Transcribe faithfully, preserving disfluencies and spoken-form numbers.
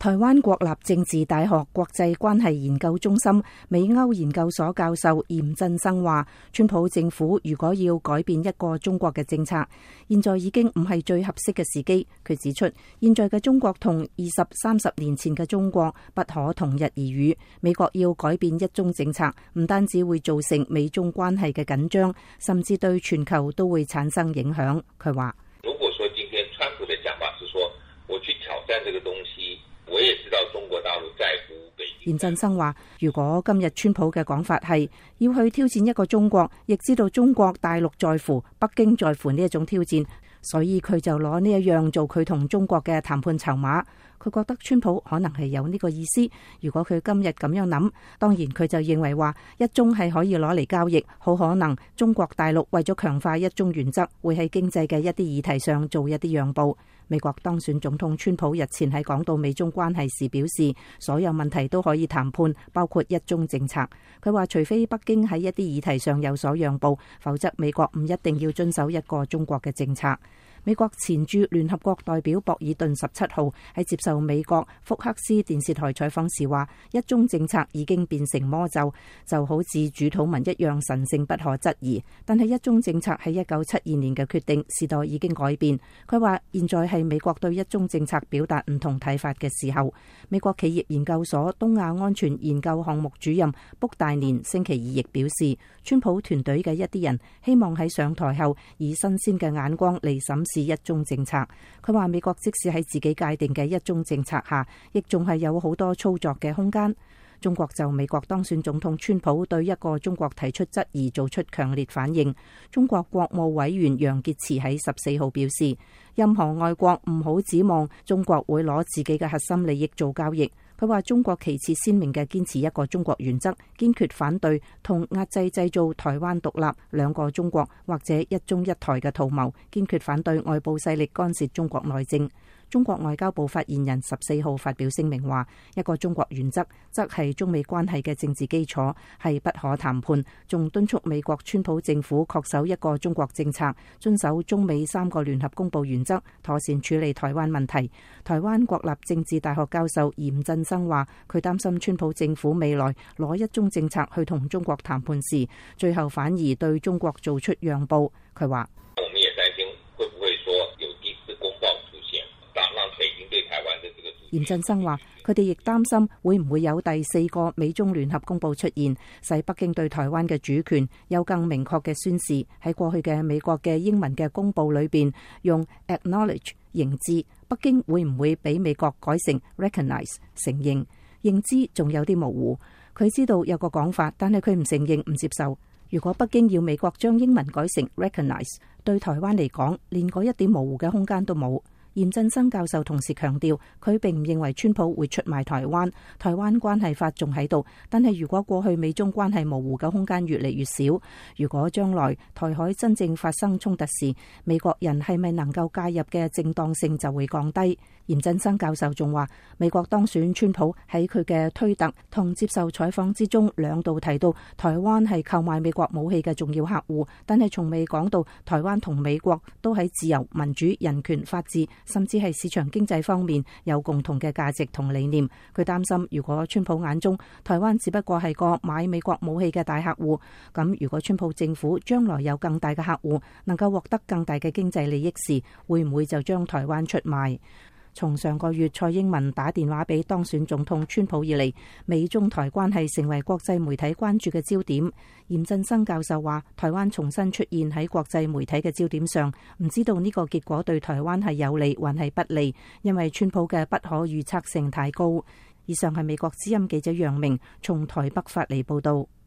台灣國立政治大學國際關係研究中心美歐研究所教授嚴振生話，川普政府如果要改變一個中國嘅政策，現在已經唔係最合適嘅時機。佢指出，現在嘅中國同二十三十年前嘅中國不可同日而語。美國要改變一中政策，唔單止會造成美中關係嘅緊張，甚至對全球都會產生影響。佢話： 如果說今天川普的講法是說，我去挑戰這個東西。我也知道中國大陸在乎北京。嚴振生話：如果今日川普嘅講法係要去挑戰一個中國，亦知道中國大陸在乎、北京在乎呢一種挑戰，所以佢就攞呢一樣做佢同中國嘅談判籌碼。佢覺得川普可能係有呢個意思。如果佢今日咁樣諗，當然佢就認為話一中係可以攞嚟交易，好可能中國大陸為咗強化一中原則，會喺經濟嘅一啲議題上做一啲讓步。美國當選總統川普日前喺講到美中關係時表示，所有問題都可以談判，包括一中政策。佢話除非北京喺一啲議題上有所讓步，否則美國唔一定要遵守一個中國嘅政策。美國前駐聯合國代表博爾頓十七號喺接受美國福克斯電視台採訪時話，一中政策已經變成魔咒，就好似主禱文一樣神聖不可質疑。但係一中政策係一九七二年嘅決定，時代已經改變。佢話現在係美國對一中政策表達唔同睇法嘅時候。美國企業研究所東亞安全研究項目主任卜大年星期二亦表示，川普團隊嘅一啲人希望喺上台後以新鮮嘅眼光嚟審視一中政策。佢話美國即使喺自己界定嘅一中政策下，亦仲係有好多操作嘅空間。中國就美國當選總統川普對一個中國提出質疑做出強烈反應。中國國務委員楊潔篪喺十四號表示，任何外國唔好指望中國會攞自己嘅核心利益做交易。佢話中國旗幟鮮明嘅堅持一個中國原則，堅決反對同壓制製造台灣獨立、兩個中國或者一中一台嘅圖謀，堅決反對外部勢力干涉中國內政。中國外交部發言人十四號發表聲明話，一個中國原則則係中美關係嘅政治基礎，係不可談判，仲敦促美國川普政府恪守一個中國政策，遵守中美三個聯合公報原則，妥善處理台灣問題。台灣國立政治大學教授嚴振生話，佢擔心川普政府未來攞一中政策去同中國談判時，最後反而對中國做出讓步。佢話： 我們也擔心會不會說有第四公報出現，讓讓北京對台灣的這個。 嚴振生話，佢哋亦擔心會唔會有第四個美中聯合公報出現，使北京對台灣嘅主權有更明確嘅宣示。喺過去嘅美國嘅英文嘅公報裏邊用 acknowledge 認知，北京會唔會俾美國改成 recognize 承認？認知仲有啲模糊。佢知道有個講法，但係佢唔承認唔接受。如果北京要美國將英文改成 recognize， 對台灣嚟講連嗰一點模糊嘅空間都冇。嚴振生教授同時強調，佢並唔認為川普會出賣台灣，台灣關係法仲喺度。但係如果過去美中關係模糊嘅空間越嚟越少，如果將來台海真正發生衝突時，美國人係咪能夠介入嘅正當性就會降低。嚴振生教授仲話，美國當選川普喺佢嘅推特同接受採訪之中兩度提到台灣係購買美國武器嘅重要客戶，但係從未講到台灣同美國都喺自由、民主、人權、法治，甚至係市場經濟方面有共同嘅價值同理念。佢擔心如果川普眼中台灣只不過係個買美國武器嘅大客戶，咁如果川普政府將來有更大嘅客戶，能夠獲得更大嘅經濟利益時，會唔會就將台灣出賣？從上個月蔡英文打電話俾當選總統川普以嚟，美中台關係成為國際媒體關注嘅焦點。嚴振生教授話，台灣重新出現喺國際媒體嘅焦點上，唔知道呢個結果對台灣係有利還係不利，因為川普嘅不可預測性太高。以上係美國之音記者楊明從台北發嚟報道。